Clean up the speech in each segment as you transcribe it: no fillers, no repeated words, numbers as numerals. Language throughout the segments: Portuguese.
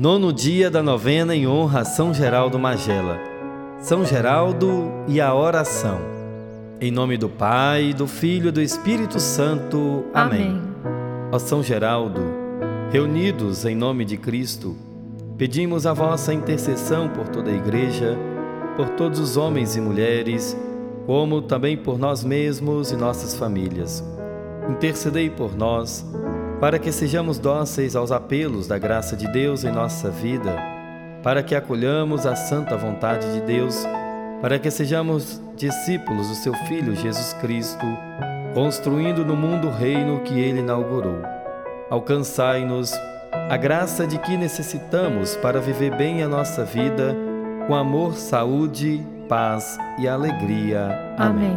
Nono dia da novena em honra a São Geraldo Magela. São Geraldo e a oração. Em nome do Pai, do Filho e do Espírito Santo. Amém. Ó São Geraldo, reunidos em nome de Cristo, pedimos a vossa intercessão por toda a Igreja, por todos os homens e mulheres, como também por nós mesmos e nossas famílias. Intercedei por nós, para que sejamos dóceis aos apelos da graça de Deus em nossa vida, para que acolhamos a santa vontade de Deus, para que sejamos discípulos do seu Filho Jesus Cristo, construindo no mundo o reino que Ele inaugurou. Alcançai-nos a graça de que necessitamos para viver bem a nossa vida, com amor, saúde, paz e alegria. Amém.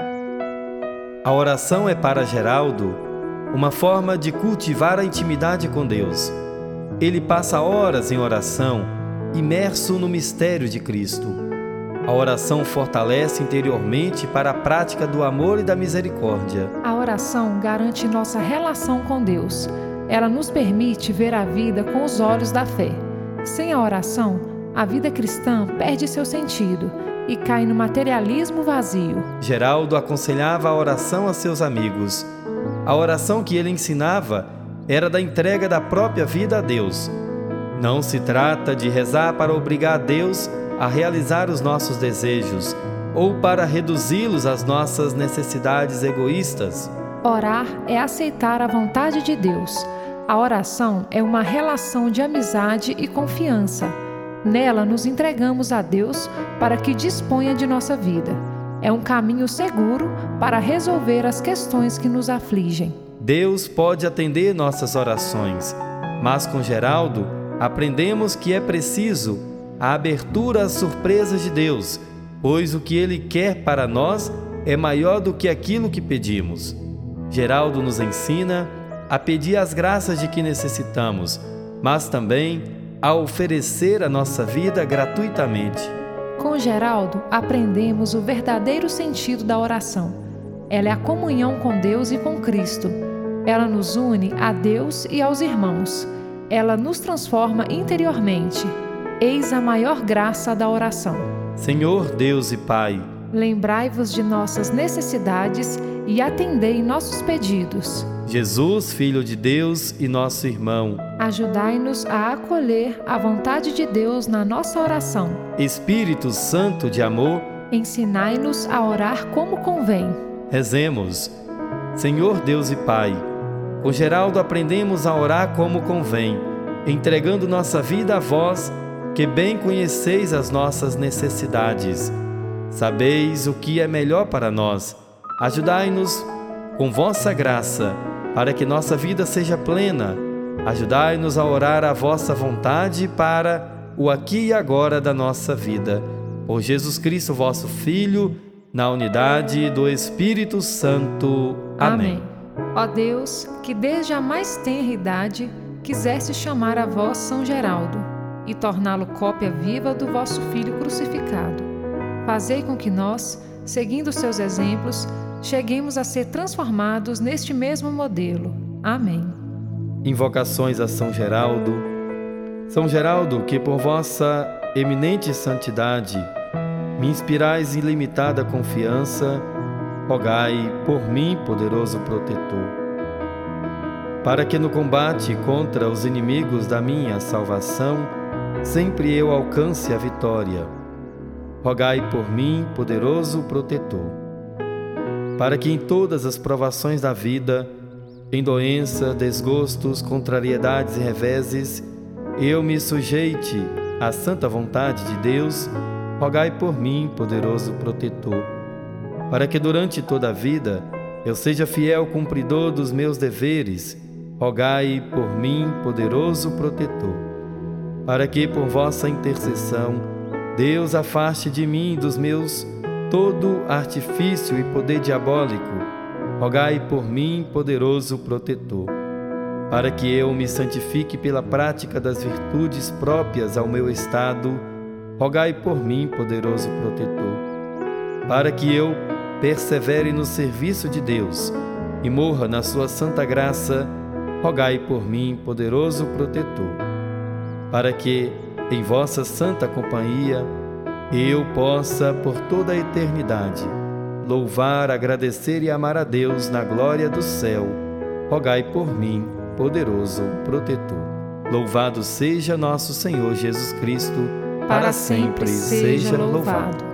A oração é para Geraldo uma forma de cultivar a intimidade com Deus. Ele passa horas em oração, imerso no mistério de Cristo. A oração fortalece interiormente para a prática do amor e da misericórdia. A oração garante nossa relação com Deus. Ela nos permite ver a vida com os olhos da fé. Sem a oração, a vida cristã perde seu sentido e cai no materialismo vazio. Geraldo aconselhava a oração a seus amigos. A oração que ele ensinava era da entrega da própria vida a Deus. Não se trata de rezar para obrigar a Deus a realizar os nossos desejos ou para reduzi-los às nossas necessidades egoístas. Orar é aceitar a vontade de Deus. A oração é uma relação de amizade e confiança. Nela nos entregamos a Deus para que disponha de nossa vida. É um caminho seguro para resolver as questões que nos afligem. Deus pode atender nossas orações, mas com Geraldo aprendemos que é preciso a abertura às surpresas de Deus, pois o que Ele quer para nós é maior do que aquilo que pedimos. Geraldo nos ensina a pedir as graças de que necessitamos, mas também a oferecer a nossa vida gratuitamente. Com Geraldo, aprendemos o verdadeiro sentido da oração. Ela é a comunhão com Deus e com Cristo. Ela nos une a Deus e aos irmãos. Ela nos transforma interiormente. Eis a maior graça da oração. Senhor Deus e Pai, lembrai-vos de nossas necessidades e atendei nossos pedidos. Jesus, Filho de Deus e nosso irmão, ajudai-nos a acolher a vontade de Deus na nossa oração. Espírito Santo de amor, ensinai-nos a orar como convém. Rezemos. Senhor Deus e Pai, com Geraldo aprendemos a orar como convém, entregando nossa vida a vós, que bem conheceis as nossas necessidades. Sabeis o que é melhor para nós. Ajudai-nos com vossa graça, para que nossa vida seja plena. Ajudai-nos a orar a vossa vontade para o aqui e agora da nossa vida. Por Jesus Cristo, vosso Filho, na unidade do Espírito Santo. Amém. Ó Deus, que desde a mais tenra idade quiseste chamar a vós São Geraldo e torná-lo cópia viva do vosso Filho crucificado. Fazei com que nós, seguindo seus exemplos, cheguemos a ser transformados neste mesmo modelo. Amém. Invocações a São Geraldo. São Geraldo, que por vossa eminente santidade me inspirais ilimitada confiança, rogai por mim, poderoso protetor, para que no combate contra os inimigos da minha salvação sempre eu alcance a vitória. Rogai por mim, poderoso protetor, para que em todas as provações da vida, em doença, desgostos, contrariedades e reveses, eu me sujeite à santa vontade de Deus. Rogai por mim, poderoso protetor, para que durante toda a vida eu seja fiel cumpridor dos meus deveres. Rogai por mim, poderoso protetor, para que por vossa intercessão Deus afaste de mim e dos meus todo artifício e poder diabólico. Rogai por mim, poderoso protetor, para que eu me santifique pela prática das virtudes próprias ao meu estado. Rogai por mim, poderoso protetor, para que eu persevere no serviço de Deus e morra na sua santa graça. Rogai por mim, poderoso protetor, para que, em vossa santa companhia, eu possa, por toda a eternidade, louvar, agradecer e amar a Deus na glória do céu. Rogai por mim, poderoso protetor. Louvado seja nosso Senhor Jesus Cristo, para sempre seja louvado.